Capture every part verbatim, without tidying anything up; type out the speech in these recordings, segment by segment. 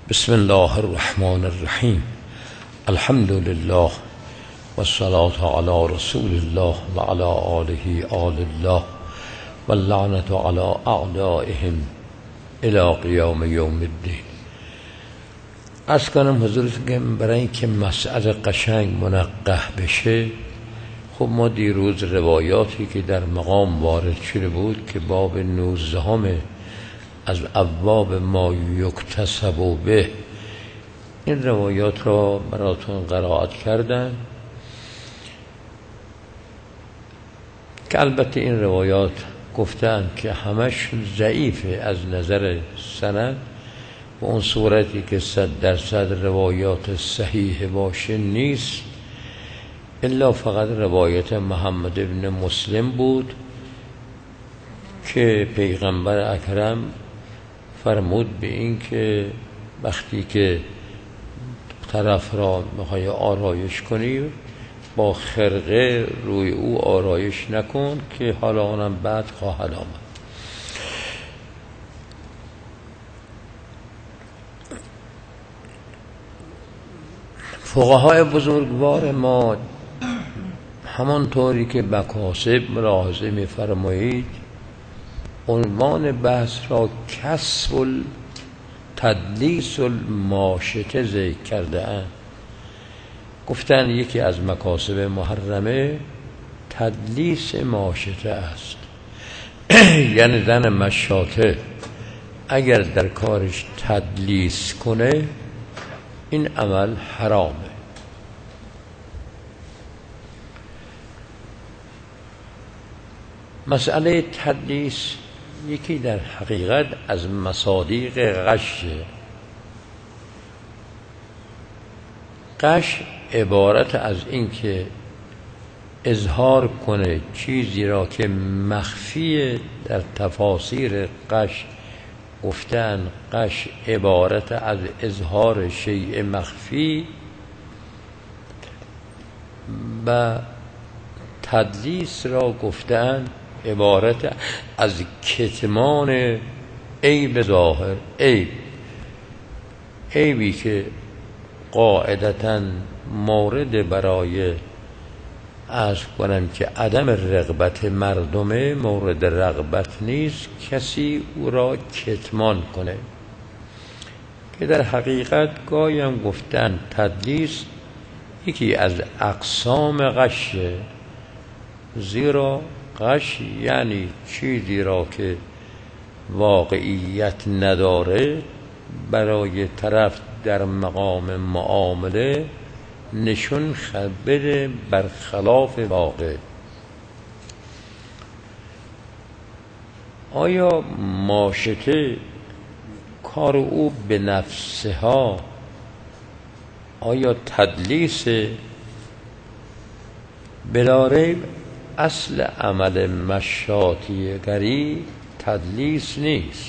بسم الله الرحمن الرحیم. الحمد لله والصلاة علی رسول الله و علی آله آل الله و اللعنة علی اعدائهم الی قیام یوم الدین. عرض کنم حضورتون برای اینکه مسئله قشنگ منقح بشه، خب ما دیروز روایاتی که در مقام وارد شده بود که باب نوزدهم از ابواب ما یکتسب به، این روایات را براتون قرائت کردن که البته این روایات گفتن که همش ضعیفه از نظر سند، و اون صورتی که صد درصد روایات صحیح باشه نیست، الا فقط روایت محمد ابن مسلم بود که پیغمبر اکرم فرمود به این که وقتی که طرف را میخوای آرایش کنی با خرقه روی او آرایش نکن که حالا آنم بعد خواهد آمد. فقهای بزرگوار ما همانطوری که مکاسب ملاحظه می‌فرمایید عنوان بحث را کسب تدلیس الماشطه ذکر کرده اند. گفتن یکی از مکاسب محرمه تدلیس ماشطه است. یعنی زن مشاطه اگر در کارش تدلیس کنه این عمل حرامه. مسئله تدلیس یکی در حقیقت از مصادیق غشه. غش عبارت از این که اظهار کنه چیزی را که مخفی. در تفاسیر غش گفتن غش عبارت از اظهار شیء مخفی، و تدلیس را گفتن عبارت از کتمان عیب ظاهر، عیب عیبی که قاعدتاً مورد برای عرض کنم که عدم رغبت مردمه مورد رغبت نیست، کسی او را کتمان کنه، که در حقیقت گاهی هم گفتن تدلیس یکی از اقسام غشه، زیرا غش یعنی چیزی را که واقعیت نداره برای طرف در مقام معامله نشون بده برخلاف واقع. آیا ماشطه کار او به نفسها آیا تدلیس؟ بلا ریب اصل عمل مشاطیگری تدلیس نیست.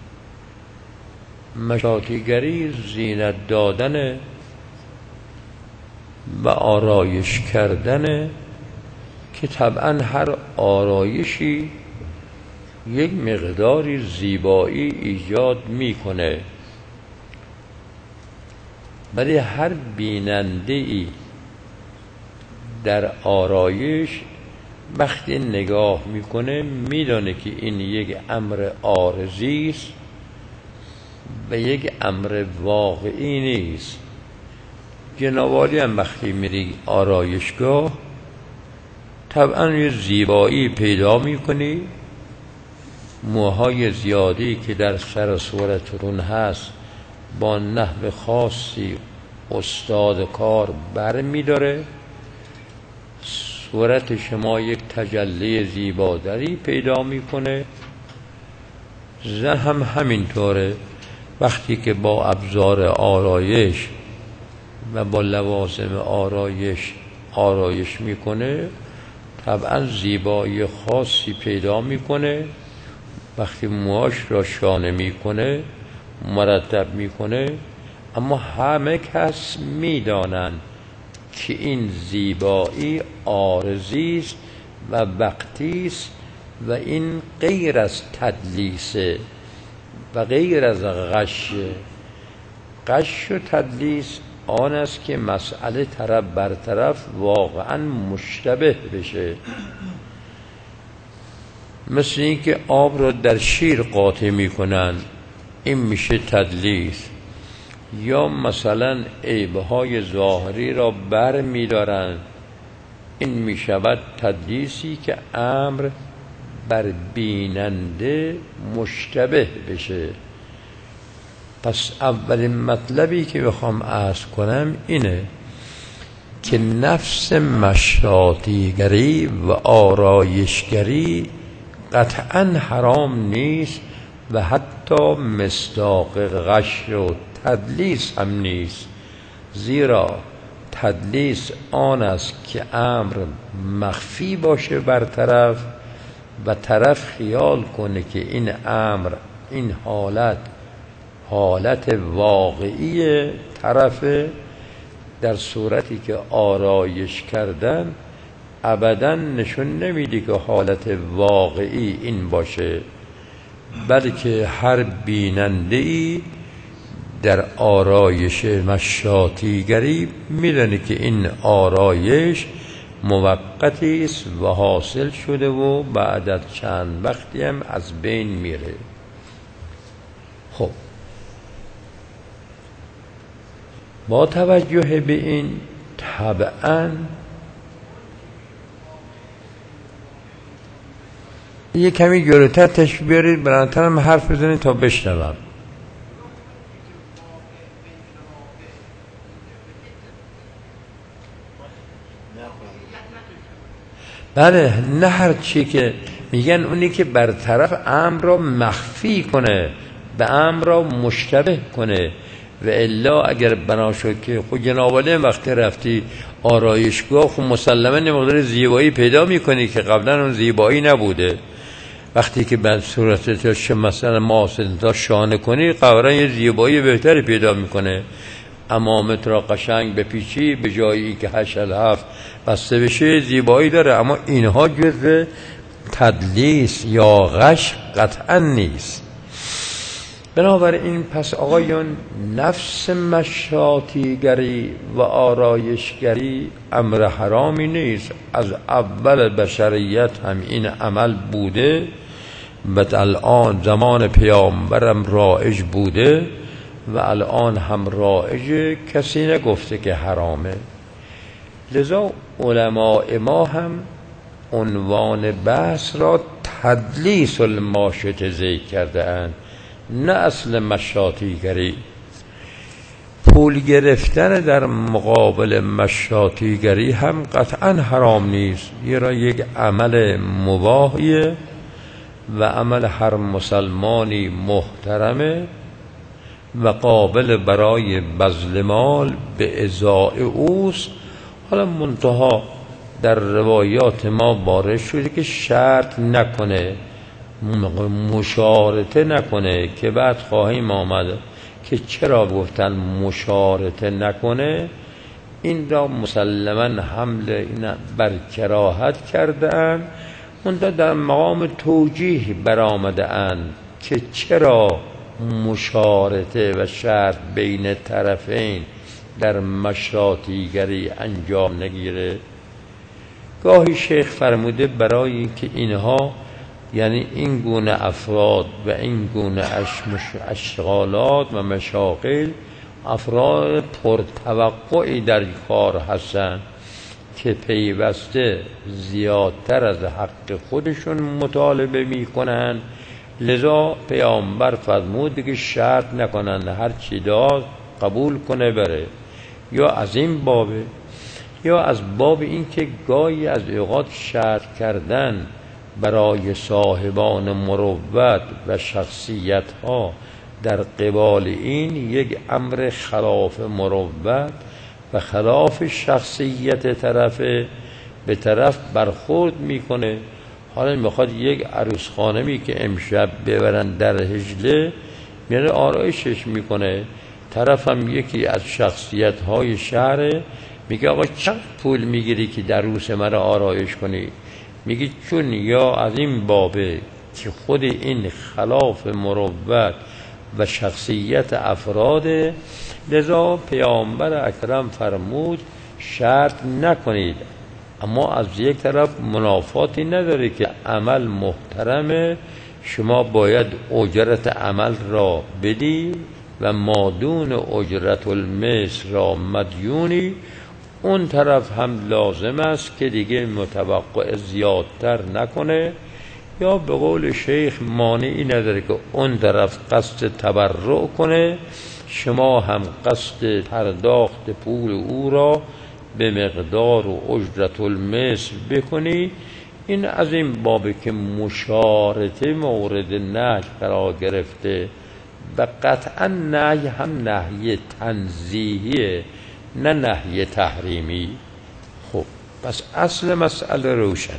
مشاطیگری زینت دادن و آرایش کردن، که طبعا هر آرایشی یک مقداری زیبایی ایجاد میکنه، ولی هر بیننده‌ای در آرایش وقتی نگاه میکنه میدونه که این یک امر عارضی است و یک امر واقعی نیست. جنابالی هم وقتی میری آرایشگاه طبعا یه زیبایی پیدا میکنی، موهای زیادی که در سر صورتتون هست با نحو خاصی استاد کار بر میداره، صورت شما یک تجلی زیباداری پیدا میکنه. زن هم همینطوره، وقتی که با ابزار آرایش و با لوازم آرایش آرایش میکنه طبعا زیبایی خاصی پیدا میکنه. وقتی موهاش را شانه میکنه مرتب میکنه، اما همه کس میدانن که این زیبایی عارضی است و وقتی است و این غیر از تدلیسه و غیر از غشه. غش و تدلیس آن است که مسئله طرف بر طرف واقعا مشتبه بشه، مثل این که آب رو در شیر قاطع میکنن، این میشه تدلیس. یا مثلا عیبهای ظاهری را بر میدارن، این میشود تدلیسی که امر بر بیننده مشتبه بشه. پس اولین مطلبی که بخوام عرض کنم اینه که نفس مشاطیگری و آرایشگری قطعا حرام نیست و حتی مصداق غش و تدلیس هم نیست، زیرا تدلیس آن است که امر مخفی باشه بر طرف و طرف خیال کنه که این امر، این حالت حالت واقعی طرفه، در صورتی که آرایش کردن ابدا نشون نمیده که حالت واقعی این باشه، بلکه هر بیننده‌ای در آرایش مشاطیگری میدونه که این آرایش موقتی است و حاصل شده و بعد از چند وقتی هم از بین میره. خب با توجه به این طبعاً یه کمی جلوتر تشریف بیارید، برانترم حرف بزنید تا بشنوم. بله، نه هر چی که میگن اونی که برطرف امر را مخفی کنه، به امر را مشتبه کنه، و الا اگر بنا شد که خود جناب عالی وقتی رفتی آرایشگاه خب مسلماً یه مقدار زیبایی پیدا میکنی که قبلا اون زیبایی نبوده. وقتی که بعد صورتت مثلا ماسنتا شانه کنی قبلا یه زیبایی بهتری پیدا میکنه. امامت را قشنگ بپیچی به جایی که هشت هفت بسته بشه زیبایی داره، اما اینها جزء تدلیس یا غش قطعا نیست. بنابراین پس آقایون، نفس مشاطیگری و آرایشگری امر حرامی نیست، از اول بشریت هم این عمل بوده و الان زمان پیامبرم رایج بوده و الان هم رایج، کسی نگفته که حرامه. لذا علماء ما هم عنوان بحث را تدلیس الماشط ذکر کرده اند، نه اصل مشاطیگری. پول گرفتن در مقابل مشاطیگری هم قطعا حرام نیست، یه را یک عمل مباحیه و عمل هر مسلمانی محترمه و قابل برای بذل مال به ازاء اوست. حالا منتها در روایات ما وارد شده که شرط نکنه، مشارطه نکنه، که بعد خواهیم آمد که چرا گفتن مشارطه نکنه. این را مسلما حمل این بر کراهت کردن، منتها در مقام توجیه برآمده اند که چرا مشارطه و شرط بین طرفین در مشاطیگری انجام نگیره. گاهی شیخ فرموده برای اینکه اینها، یعنی این گونه افراد و این گونه اشغالات و مشاغل، افراد پرتوقعی در کار هستند که پیوسته زیادتر از حق خودشون مطالبه میکنن، لذا پیامبر فرمود که شرط نکنن، هر چی داد قبول کنه بره. یا از این بابه، یا از باب این که گاهی از اوقات شرط کردن برای صاحبان مروت و شخصیت ها در قبال این یک امر خلاف مروت و خلاف شخصیت طرف به طرف برخورد میکنه. حالا میخواد یک عروس خانمی که امشب ببرن در هجله، میره آرایشش میکنه، طرف هم یکی از شخصیت های شهره، میگه آقا چند پول میگیری که در عروس مرا آرایش کنی؟ میگه چون یا از این بابه که خود این خلاف مروت و شخصیت افراده، لذا پیامبر اکرم فرمود شرط نکنید، اما از یک طرف منافاتی نداره که عمل محترمه، شما باید اجرت عمل را بدی و مادون اجرت المثل را مدیونی. اون طرف هم لازم است که دیگه متوقع زیادتر نکنه، یا به قول شیخ مانعی نداره که اون طرف قصد تبرع کنه، شما هم قصد پرداخت پول او را به مقدار و اجرت المثل بکنی. این از این بابه که مشارطه مورد نهی قرار گرفته و قطعا نهی هم نهی تنزیهیه نه نهی تحریمی. خب پس اصل مسئله روشنه.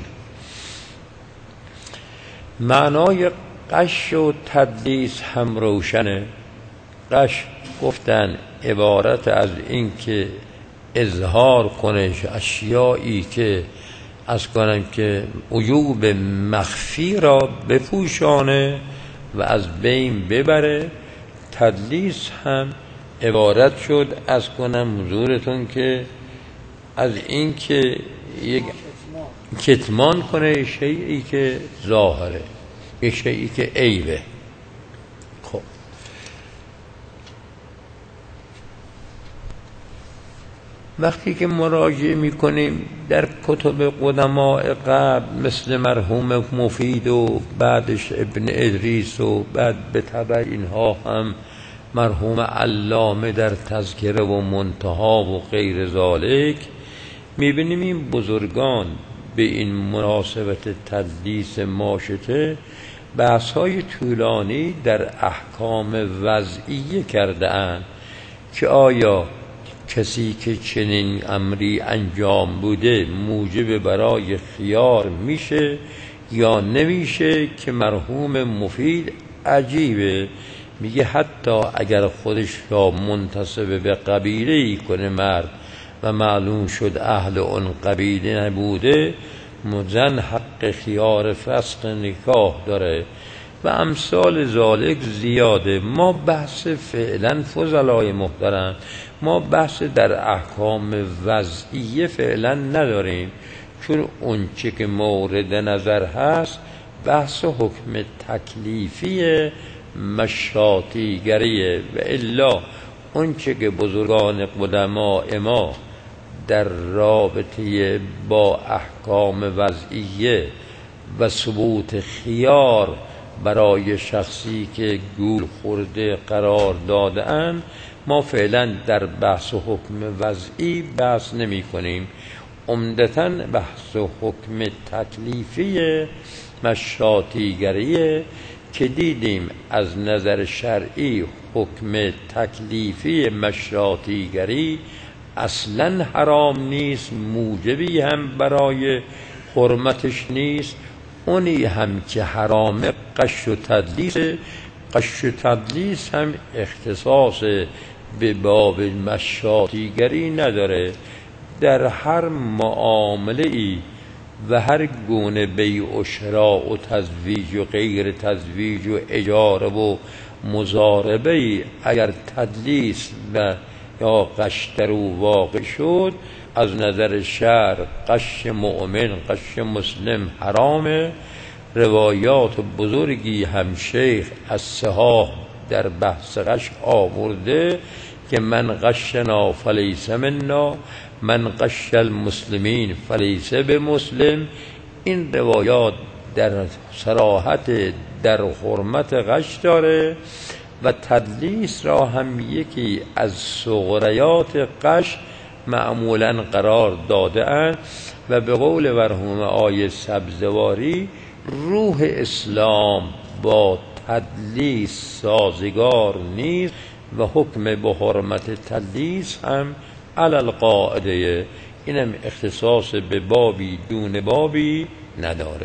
معنای غش و تدلیس هم روشنه. غش گفتن عبارت از این که اظهار کنه اشیایی که از کنم که عیوب مخفی را بپوشانه و از بین ببره. تدلیس هم عبارت شد از کنم حضورتون که از این که یک کتمان کنه شیئی که ظاهره، یک شیئی که عیبه. خب وقتی که مراجعه میکنیم در کتب قدماء قبل مثل مرحوم مفید و بعدش ابن ادریس و بعد به تبع اینها هم مرحوم علامه در تذکره و منتها و غیر ذالک، میبینیم این بزرگان به این مناسبت تدلیس ماشطه بحث‌های طولانی در احکام وضعیه کرده اند که آیا کسی که چنین امری انجام بوده موجب برای خیار میشه یا نمیشه، که مرحوم مفید عجیبه میگه حتی اگر خودش را منتسب به قبیله ای کنه مرد و معلوم شد اهل اون قبیله نبوده، زن حق خیار فسخ نکاح داره و امثال ذالک زیاده. ما بحث فعلا فضلای محترم ما بحث در احکام وضعیه فعلا نداریم، چون اون چه که مورد نظر هست بحث حکم تکلیفی مشاطیگریه و الا اون چه که بزرگان قدماء ما در رابطه با احکام وضعیه و ثبوت خیار برای شخصی که گول خورده قرار داده‌اند، ما فعلا در بحث حکم وضعی بحث نمی کنیم. عمدتاً بحث حکم تکلیفی مشاطیگریه که دیدیم از نظر شرعی حکم تکلیفی مشاطیگری اصلا حرام نیست، موجبی هم برای حرمتش نیست. اونی هم که حرام غش و تدلیس، غش و تدلیس هم اختصاص به باب مشاطیگری نداره. در هر معامله ای و هر گونه بیع و شراء و تزویج و غیر تزویج و اجاره و مضاربه ای اگر تدلیس و یا غش در او واقع شد، از نظر شرع غش مؤمن غش مسلم حرامه. روایات بزرگی هم شیخ از صحاح در بحث غش آورده که من غشنا فلیس منا، من غش المسلمین فلیس بمسلم. این روایات در صراحت در حرمت غش داره و تدلیس را هم یکی از صغریات غش معمولا قرار داده اند و به قول مرحوم آیه سبزواری روح اسلام با تدلیس سازگار نیست و حکم به حرمت تدلیس هم علی القاعده، اینم اختصاص به بابی دون بابی نداره.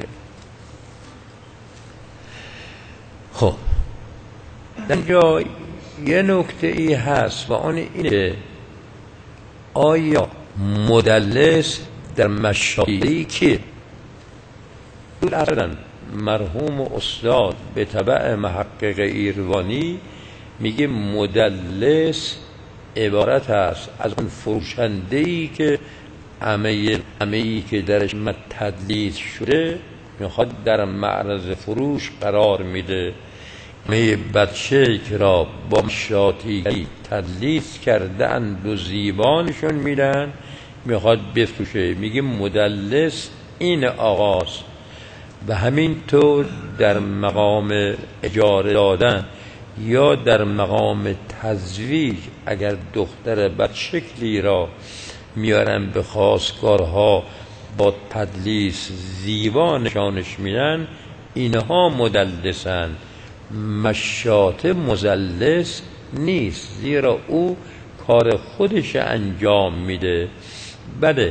خب اینجا یه نکته ای هست و آن اینه آیا مدلس در مشاطیگری که اصلا مرحوم استاد به تبع محقق ایروانی میگه مدلس عبارت است از اون فروشنده‌ای که همه همه‌ای که درش تدلیس شده میخواد در معرض فروش قرار میده. همه بچه که را با مشاطی تدلیس کردن و زیبانشون میدن میخواد بفروشه، میگه مدلس این آقاست. و همینطور در مقام اجاره دادن یا در مقام تزویج اگر دختر بدشکلی را میارن به خواستگارها با تدلیس زیبا نشانش میدن، اینها مدلسن. مشاطه مدلس نیست، زیرا او کار خودش انجام میده. بله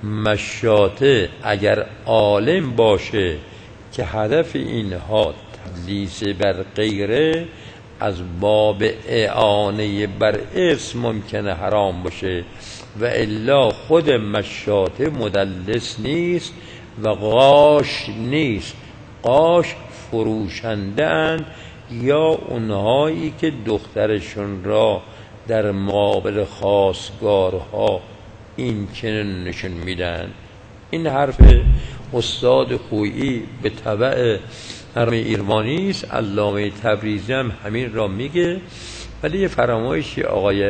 مشاطه اگر عالم باشه که هدف اینها تدلیس بر غیره، از باب اعانه بر اسم ممکنه حرام باشه، و الا خود مشاطه مدلس نیست و غاش نیست. غاش فروشنده اند یا اونهایی که دخترشون را در مقابل خواستگارها این چنین نشون میدن. این حرف استاد خویی به تبع حرم ایرانی است. علامه تبریزی هم همین را میگه، ولی یه فرمایشی آقای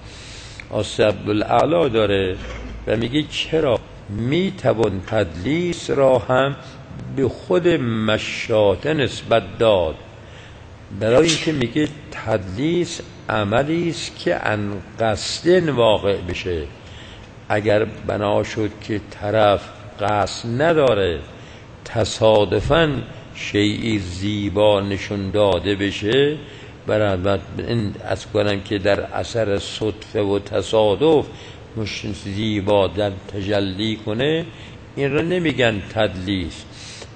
آصف عبدالاعلی داره و میگه چرا میتوان تدلیس را هم به خود مشاطه نسبت داد؟ برای اینکه میگه تدلیس عملی است که عن قصد واقع بشه. اگر بنا شد که طرف قصد نداره، تصادفاً شیئی زیبا نشون داده بشه، برای این از کنم که در اثر صدفه و تصادف مش زیبا در تجلی کنه، این را نمیگن تدلیس.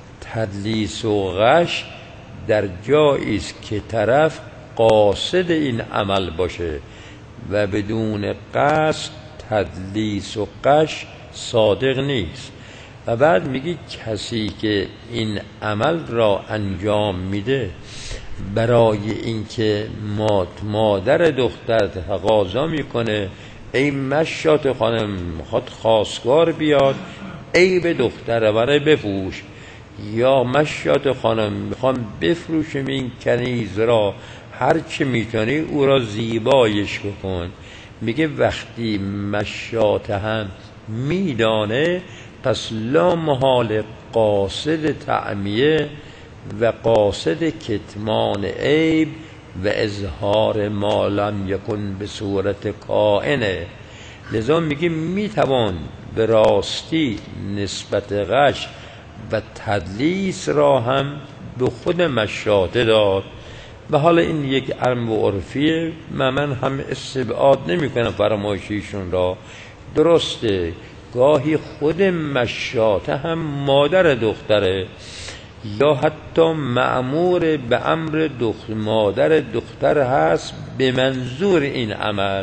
تدلیس و غش در جایی است که طرف قاصد این عمل باشه و بدون قصد تدلیس و غش صادق نیست. و بعد میگی کسی که این عمل را انجام میده برای اینکه مادر دختر تقاضا میکنه ای مشاطه خانم میخواد خواستگار بیاد، ای به دختر برای بفروش، یا مشاطه خانم میخوام بفروشم این کنیز را، هر چی میتونی او را زیبایش بکن. میگه وقتی مشاطه هم میدانه، پس لا محال قاصد تعمیه و قاصد کتمان عیب و اظهار ما لم یکن به صورت کائنه. لذا میگه میتوان به راستی نسبت غش و تدلیس را هم به خود مشاطه داد. و حالا این یک علم و عرفیه، من هم استبعاد نمی کنم فرمایشیشون را. درسته گاهی خود مشاطه هم مادر دختره، یا حتی مأمور به امر دختر مادر دختر هست به منظور این عمل،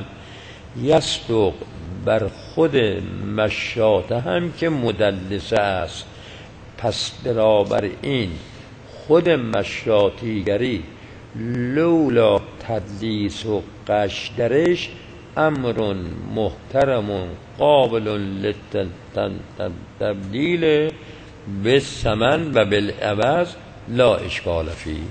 یصدق بر خود مشاطه هم که مدلسه است. پس برابر این خود مشاطیگری لولا تدلیس و غش درش امر محترم قابل للتبدیل به ثمن و بالعوض لا اشکال فی. مشاطه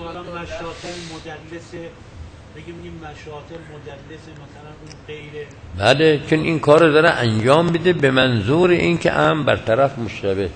مدلسه بگیم این مشاطه مدلسه مثلا اون غیره، بله چون این کار داره انجام میده به منظور این که هم برطرف مشتبه بشه.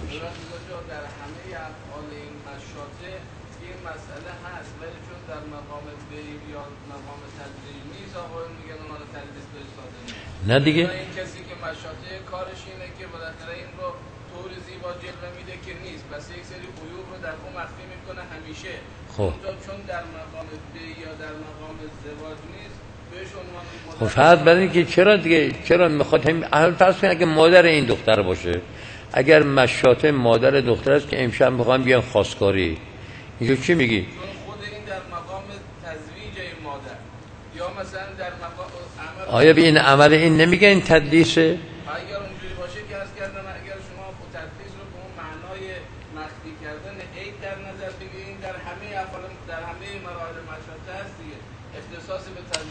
نه دیگه این کسی که مشاطه کارش اینه که بالاخره این رو طور زیبا جلوه میده که نیست، پس یک سری عیوب رو در اون مخفی میکنه همیشه. خب چون در مقام بی یا در مقام ازدواج نیست بهش عنوان خب فرض بر این که چرا دیگه چرا میخواد همین اهل فرض کنه اگه مادر این دختر باشه، اگر مشاطه مادر دختر است که امشب میخوام بیان خواستگاری، اینجا چی میگی؟ چون خود این در مقام تزویج این مادر یا مثلا در مقام آیا به این عمل این نمیگه این تدلیسه؟ اگر اونجوری باشه که عرض کردم اگر شما تدلیس رو به اون معنای مخفی کردن عیب در نظر بگیرید، در همه افعال در همه مراحل مشاطه هست دیگه، اختصاص به تدلیس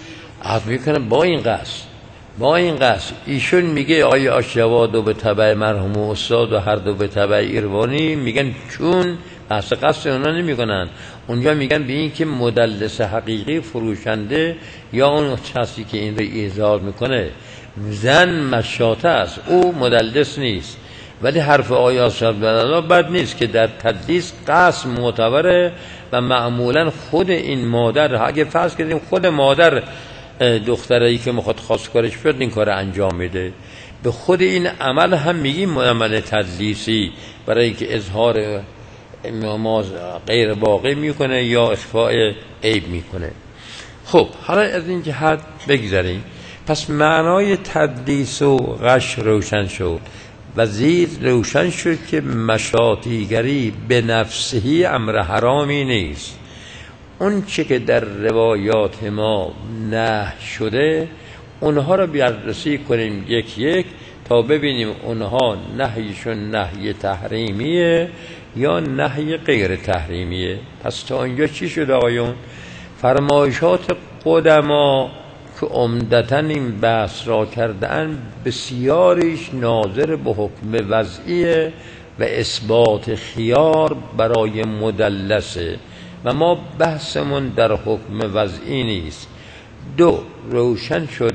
عرض میکنم با این قصد با این قصد ایشون میگه آیا آشوا دو به تبع مرحوم استاد و هر دو به تبع ایروانی، میگن چون قصد قصد اونا نمیکنن، اونجا میگن به این که مدلس حقیقی فروشنده یا اون کسی که این رو ایضاح میکنه زن مشاطه است، او مدلس نیست. ولی حرف آیا صاحب الله بد نیست که در تدلیس قصد معتبره و معمولا خود این مادر، اگه فرض کردیم خود مادر دختری که میخواد خواستگارش بیاد این کار انجام میده، به خود این عمل هم میگیم عمل تدلیسی برای اینکه اظهار نماز غیر واقع میکنه یا اخفاء عیب میکنه. خب حالا از این جهت بگذاریم. پس معنای تدلیس و غش روشن شد و زید روشن شد که مشاطیگری به نفسهی امر حرامی نیست. اون چه که در روایات ما نهی شده اونها رو بررسی کنیم یک یک تا ببینیم اونها نهیشون نهی تحریمیه یا نهی غیر تحریمیه. پس تا اینجا چی شد آقایون؟ فرمایشات قدما که عمدتاً این بحث را کردن بسیاریش ناظر به حکم وضعیه و اثبات خیار برای مدلسه و ما بحثمون در حکم وضعی نیست. دو، روشن شد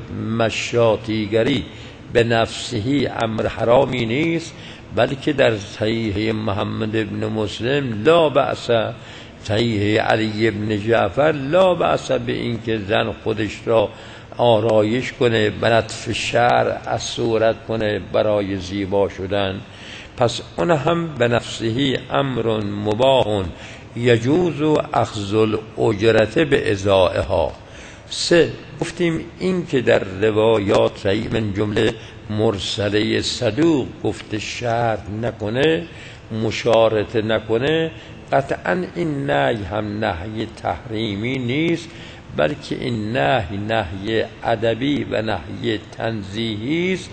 مشاطیگری به نفسهی امر حرامی نیست، بلکه در صحیح محمد ابن مسلم لا بأس، صحیح علی ابن جعفر لا بأس به این که زن خودش را آرایش کنه، به لطف شرع از صورت کنه برای زیبا شدن. پس اون هم به نفسهی امر مباح یجوز و اخذ الاجرت به ازائها. سه، گفتیم این که در روایات رأی من جمله مرسله صدوق گفته شرط نکنه، مشارطه نکنه، قطعا این نهی هم نهی تحریمی نیست، بلکه این نهی نهی ادبی و نهی تنزیهی است.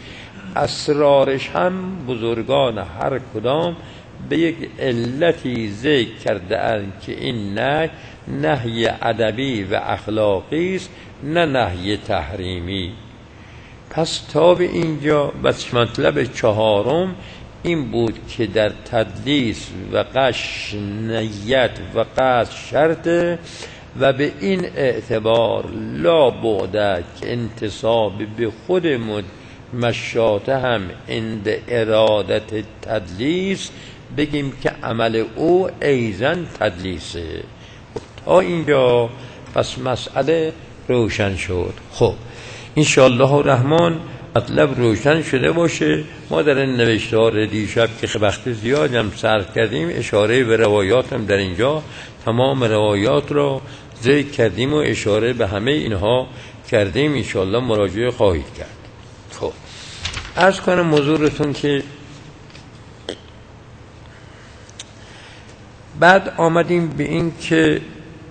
اسرارش هم بزرگان هر کدام به یک علتی ذکر کرده اند که این نهی نهی ادبی و اخلاقی است، نه نهی تحریمی. پس تا به اینجا بس مطلب چهارم این بود که در تدلیس و غش نیت و قصد شرطه و به این اعتبار لا بعد که انتصاب به خود مشاطه هم عند ارادت تدلیس بگیم که عمل او ایزن تدلیسه. تا اینجا پس مسئله روشن شد. خب انشاءالله الرحمن مطلب روشن شده باشه. ما در این نوشتار دیشب که وقت زیاد هم صرف کردیم اشاره به روایات هم در اینجا تمام روایات را ذکر کردیم و اشاره به همه اینها کردیم. انشاءالله مراجعه خواهید کرد. خب عرض کنم موضوعتون که بعد آمدیم به این که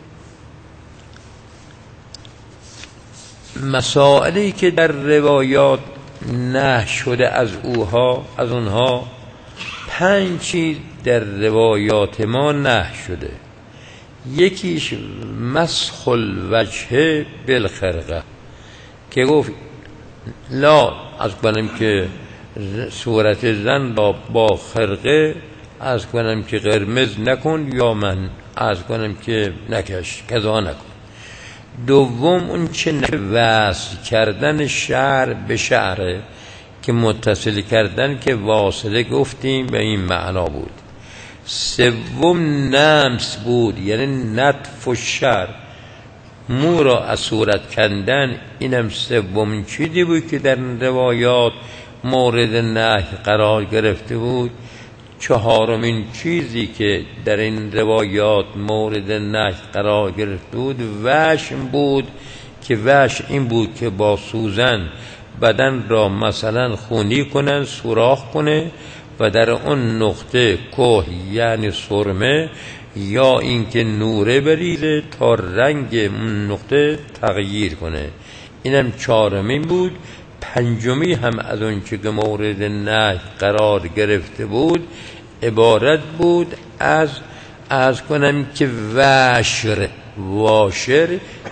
مسائلی که در روایات نه شده از اوها از اونها پنج چیز در روایات ما نه شده. یکیش مسخ الوجه بالخرقه که گفت لا از کنم که صورت زن با, با خرقه از کنم که قرمز نکن یا من از کنم که نکش کذا نکن. دوم اون چه وصل کردن شعر به شعره که متصل کردن که واصله گفتیم به این معنا بود. سوم نمس بود یعنی نطف و شعر مو را از صورت کندن، اینم سومین چیزی بود که در روایات مورد نهی قرار گرفته بود. چهارمین چیزی که در این روایات مورد نهی قرار گرفته بود وشم بود که وش این بود که با سوزن بدن را مثلا خونی کنن، سوراخ کنه و در اون نقطه کوه یعنی سرمه یا اینکه نوره بریزه تا رنگ اون نقطه تغییر کنه. اینم چهارمین بود. پنجمی هم از اون چه که مورد نهی قرار گرفته بود عبارت بود از از کنم که واشر واشر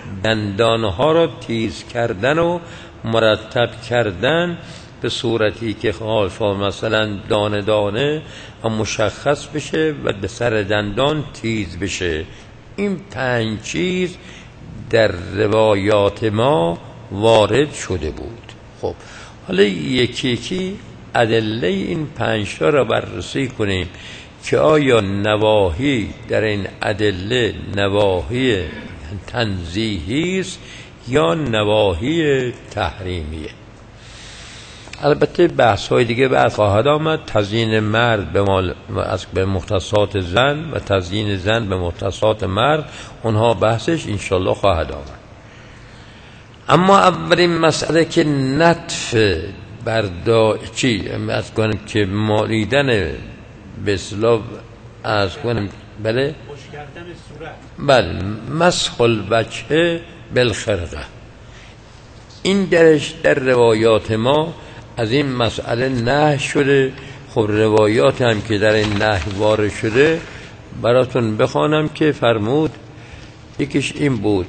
دندانها را تیز کردن و مرتب کردن به صورتی که خالفا مثلا دانه دانه و مشخص بشه و به سر دندان تیز بشه. این پنج چیز در روایات ما وارد شده بود. خب حالا یکی یکی ادله این پنج تا را بررسی کنیم که آیا نواهی در این ادله نواهی تنزیهی است یا نواهی تحریمیه. البته بحث های دیگه بعد خواهد آمد. تزیین مرد به, مال به مختصات زن و تزیین زن به مختصات مرد، اونها بحثش انشالله خواهد آمد. اما اولین مسئله که نطف بردا چی از کنم که مالیدن به اصطلاح از کنم بله خوش کردن صورت، بله مسح الوجه بالخرقه، این درش در روایات ما از این مسئله نهی شده. خب روایات هم که در این نهی وارد شده براتون بخوانم که فرمود. یکیش این بود: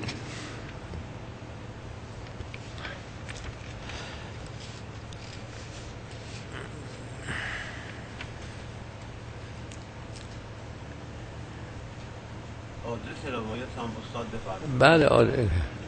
بله آره.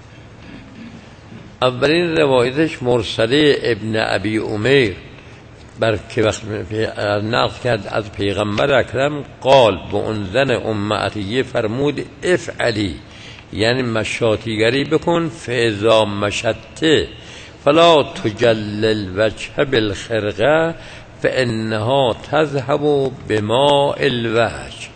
اولین روایتش مرسله ابن ابی امیر بر که وقت نقل کرد از پیغمبر اکرم قال به اون زن ام عطیه فرمود افعلی، یعنی مشاتیگری بکن، فاذا مشته فلا تجلل وجه بالخرقه فانها تذهب بماء الوجه.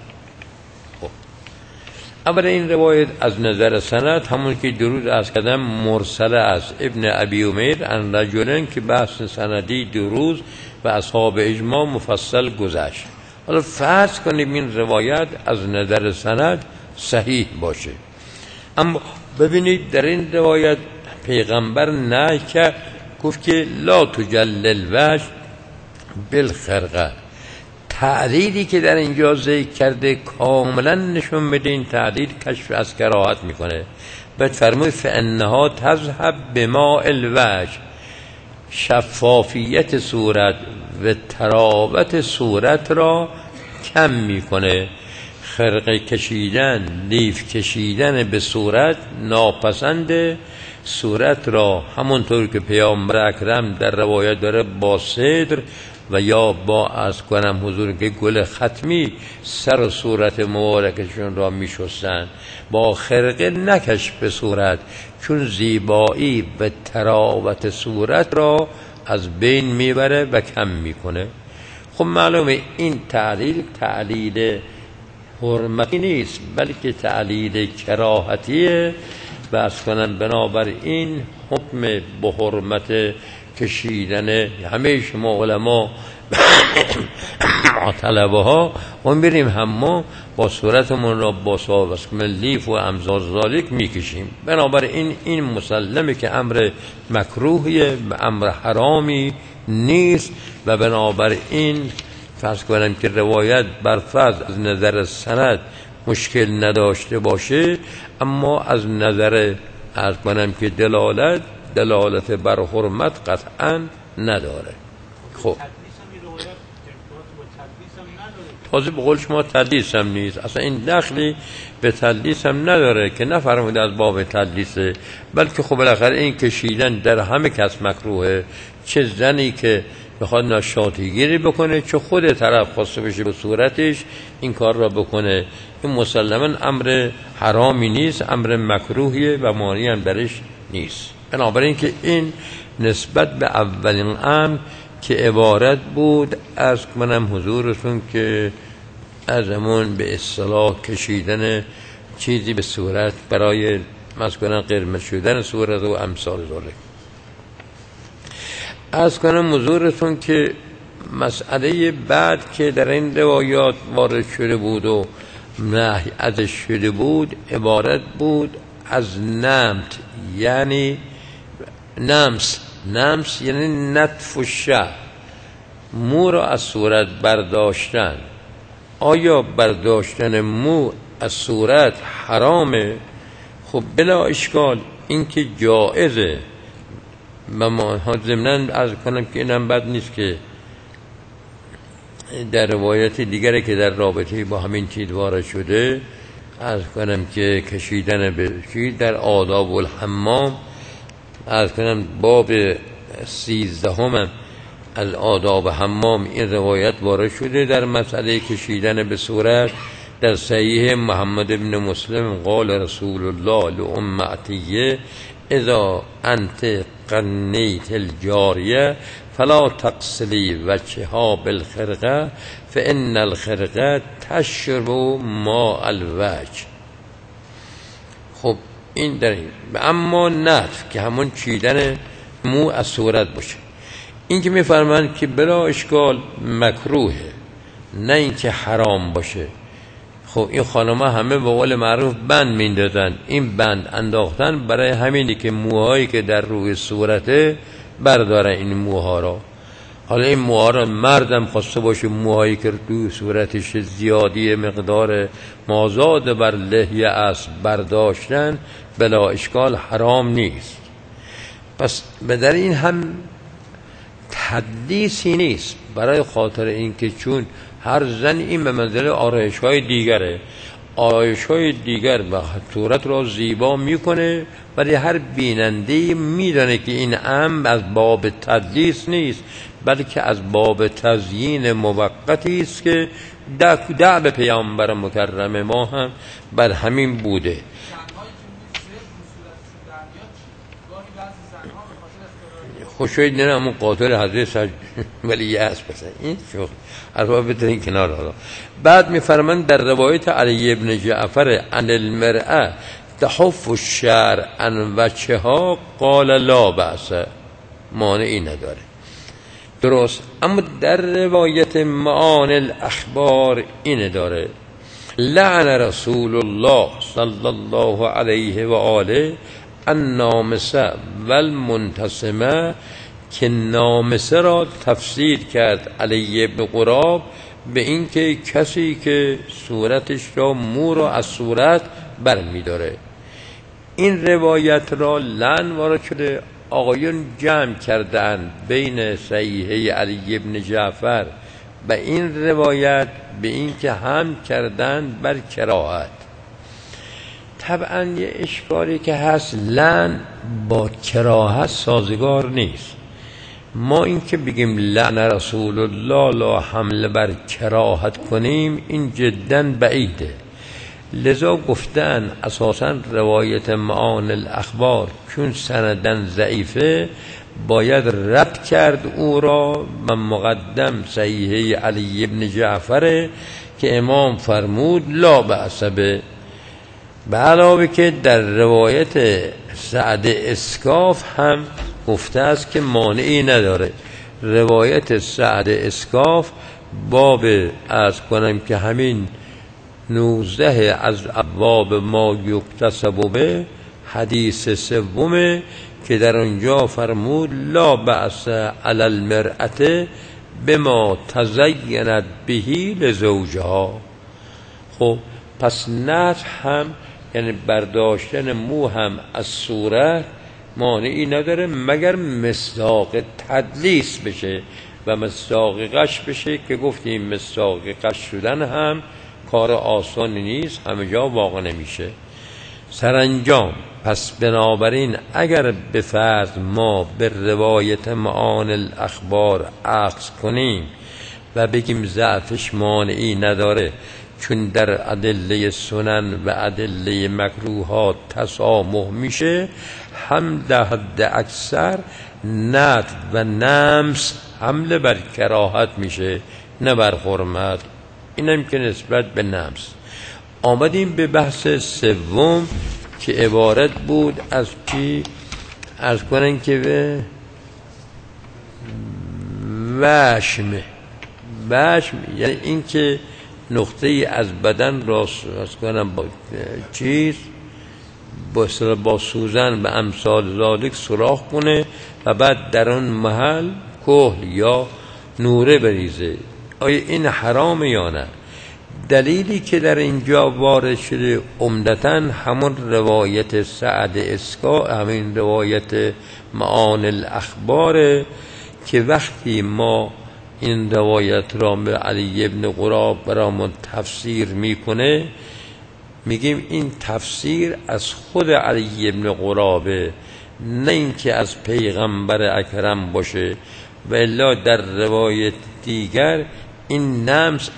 اول این روایت از نظر سند همون که درود از کردم مرسله از ابن ابی امیر ان رجلن که بحث سندی دروز و اصحاب اجماع مفصل گذشت. حالا فرض کنیم این روایت از نظر سند صحیح باشه، اما ببینید در این روایت پیغمبر نهی کرد، گفت که لا تجلل وجه بالخرقه. تعلیلی که در اینجا ذکر کرده کاملا نشون بده این تعلیل کشف از کراهت میکنه. بعد فرمود فانها تذهب بماء الوجه، شفافیت صورت و تراوت صورت را کم میکنه. خرقه کشیدن، لیف کشیدن به صورت ناپسنده. صورت را همونطور که پیامبر اکرم در روایت داره با صدر و یا با از کنم حضور که گل ختمی سر و صورت مبارکشون را می شستن، با خرقه نکش به صورت، چون زیبایی و تراوت صورت را از بین میبره و کم میکنه. خب معلومه این تعلیل تعلیل حرمتی نیست بلکه تعلیل کراهتیه و از کنم بنابراین حکم به حرمت کشیدن همه شما علما طلبه ها اون بریم همه با صورتمون را با صاحب لیف و امثال ذالک میکشیم. بنابراین این مسلمه که امر مکروهیه و امر حرامی نیست و بنابراین فرض کنم که روایت بر فرض از نظر سند مشکل نداشته باشه، اما از نظر عرض کنم که دلالت دلالت بر حرمت قطعا نداره. خب تازه به قول شما تدلیس هم نیست، اصلا این دخلی به تدلیس هم نداره که نفرمود از باب تدلیسه، بلکه خب بالاخره این کشیدن در همه کس مکروهه، چه زنی که بخواد نشاطیگیری بکنه چه خود طرف خواسته بشه به صورتش این کار را بکنه، این مسلماً امر حرامی نیست، امر مکروهیه و مانعی هم درش نیست. بنابراین که این نسبت به اولین امر که عبارت بود از منم حضورتون که از همون به اصطلاح کشیدن چیزی به صورت برای مثلا قرمز شدن صورت و امثال ذالک. از کنم حضورتون که مسئله بعد که در این روایات وارد شده بود و نهی ازش شده بود عبارت بود از نمت، یعنی نمس. نمس یعنی نطف الشعر، مو را از صورت برداشتن. آیا برداشتن مو از صورت حرامه؟ خب خب بلا اشکال این که جائزه و ما ضمناً عرض کنم که اینم بد نیست که در روایت دیگری که در رابطه با همین چیز وارد شده عرض کنم که کشیدن به چیز در آداب الحمام، عرض کنم باب سیزدهم از آداب حمام این روایت وارد شده در مسئله کشیدن به صورت. در صحیح محمد بن مسلم قال رسول الله لأم عطیه اذا انت قنیت الجاریه فلا تقصلی وجهها بالخرقه فان الخرقه تشرب ماء الوجه. خب این در این. اما نطف که همون چیدن مو از صورت باشه، این که میفرمند که بلا اشکال مکروهه، نه اینکه حرام باشه. خب این خانم‌ها همه به قول معروف بند میندازن، این بند انداختن برای همینی که موهایی که در روی صورته برداره این موها را. حالا این موها را مردم خواسته باشه موهایی که روی صورتش زیادی مقدار مازاد بر لحیه است برداشتن، بلا اشکال حرام نیست. پس به در این هم تدلیسی نیست، برای خاطر اینکه چون هر زن این به منزله آرایش های دیگره، آرایش های دیگر و صورت را زیبا میکنه، ولی هر بیننده میدانه که این امر از باب تدلیس نیست، بلکه از باب تزیین موقتی است که دعو پیامبر مکرم ما هم بر همین بوده. خوشوید نه همون قاتل حضرت ولی یه هست بسن این شوخ عربا بترین کنار. حالا بعد میفرمند در روایت علی ابن جعفر عن المرأة تحف الشعر عن وجهها قال لا بأس، مانعی نداره، درست. اما در روایت معان الاخبار این داره لعن رسول الله صلی الله علیه و آله النامسه و المنتسمه، که نامسه را تفسیر کرد علی ابن قراب به این که کسی که صورتش را مو را از صورت بر می داره. این روایت را لعن وارد شده. آقایون جمع کردن بین صحیحه علی ابن جعفر و این روایت به این که هم کردن بر کراهت. طبعا یه اشکالی که هست، لعن با کراهت سازگار نیست. ما این که بگیم لعن رسول الله لا حمل بر کراهت کنیم این جدا بعیده. لذا گفتن اساسا روایت معان الاخبار چون سندن ضعیفه باید رد کرد او را و مقدم صحیحه علی ابن جعفر که امام فرمود لا بأس به. به علاوه که در روایت سعد اسکاف هم گفته است که مانعی نداره. روایت سعد اسکاف باب از کنم که همین نوزده از ابواب ما یکتسب به حدیث سومه که در اونجا فرمود لا بأس علی المرأة بما تزینت بهی لزوجها. خب پس نطع هم یعنی برداشتن مو هم از صورت مانعی نداره مگر مصداق تدلیس بشه و مصداق غش بشه که گفتیم مصداق غش شدن هم کار آسانی نیست، همه جا واقع نمیشه. سرانجام پس بنابراین اگر به فرض ما به روایت معان الاخبار عکس کنیم و بگیم ضعفش مانعی نداره چون در ادله سنن و ادله مکروهات تسامح میشه، هم در حد اکثر نطع و نمس حمله بر کراهت میشه نه بر حرمت. اینم که نسبت به نمس. آمدیم به بحث سوم که عبارت بود از چی؟ از کنن که به وشم. وشم یعنی این که نقطه ای از بدن را از کنن با چیز با, با سوزن و امثال ذالک سوراخ کنه و بعد در اون محل کحل یا نوره بریزه. آیا این حرام یا نه؟ دلیلی که در اینجا وارد شده عمدتاً همون روایت سعد اسکا، همین روایت معان الاخباره که وقتی ما این روایت را به علی ابن قراب برامون تفسیر میکنه میگیم این تفسیر از خود علی ابن قرابه، نه اینکه از پیغمبر اکرم باشه. و الا در روایت دیگر این لمس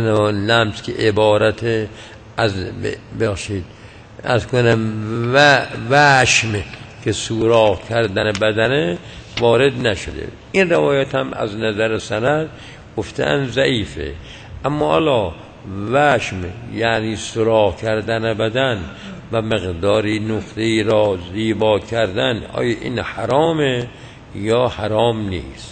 لمس که عبارت از باشید از کنم و وشم که سوراخ کردن بدنه وارد نشده. این روایت هم از نظر سند گفتن ضعیفه، اما حالا وشم یعنی سوراخ کردن بدن و مقداری نقطه‌ای را زیبا کردن، آیا این حرامه یا حرام نیست؟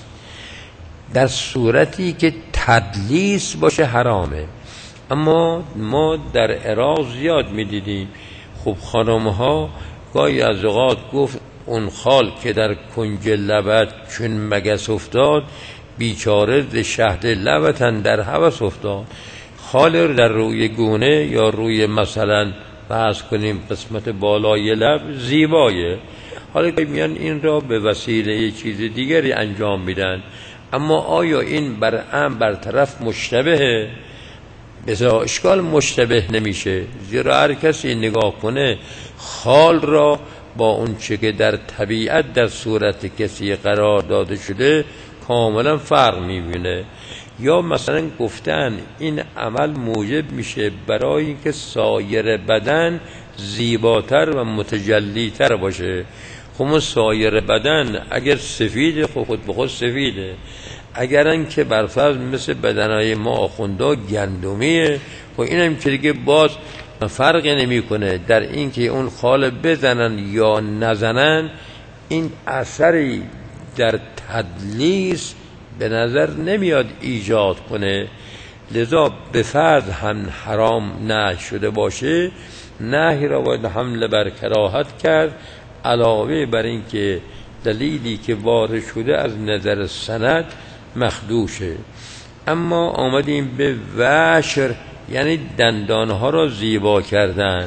در صورتی که تدلیس باشه حرامه. اما ما در عراق زیاد میدیدیم خب خانمها گاهی از اوقات گفت اون خال که در کنج لبت چون مگس افتاد، بیچاره ز شهد لبتن در هوس افتاد. خال در روی گونه یا روی مثلا فرض کنیم قسمت بالای لب زیبایه، حالا میان این را به وسیله چیز دیگری انجام میدن. اما آیا این بر ام برطرف مشتبهه؟ بسیار اشکال مشتبه نمیشه، زیرا هر کسی نگاه کنه خال را با اون چه که در طبیعت در صورت کسی قرار داده شده کاملا فرق میبینه. یا مثلا گفتن این عمل موجب میشه برای اینکه سایر بدن زیباتر و متجلیتر باشه. خب سایر بدن اگر سفیده خب خود به خود سفیده، اگرن که برفرض مثل بدنهای ما آخوندا گندمیه، خب این هم که دیگه باز فرق نمی کنه در این که اون خال بزنن یا نزنن، این اثری در تدلیس به نظر نمیاد ایجاد کنه. لذا به فرض هم حرام نه شده باشه، نهی را باید حمل بر کراهت کرد، علاوه بر این که دلیلی که وارد شده از نظر سند مخدوشه. اما آمدیم به وشر یعنی دندانها را زیبا کردن.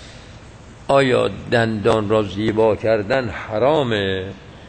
آیا دندان را زیبا کردن حرامه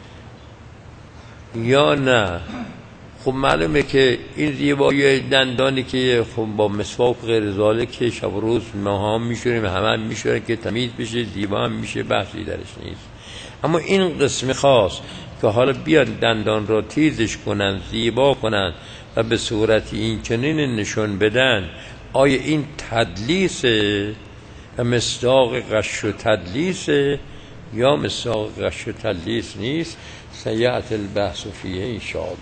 یا نه؟ خب معلومه که این زیبایی دندانی که خب با مسواک غیر ذالک که شب و روز ما هم میشوریم، همه هم میشورن که تمیز بشه، زیبا هم میشه، بحثی درش نیست. اما این قسم خاص که حالا بیاد دندان را تیزش کنن، زیبا کنن و به صورت این چنین نشون بدن، آیا این تدلیسه و مصداق غش و تدلیسه یا مصداق غش و تدلیس نیست؟ سیأتی البحث فیه ان شاء الله.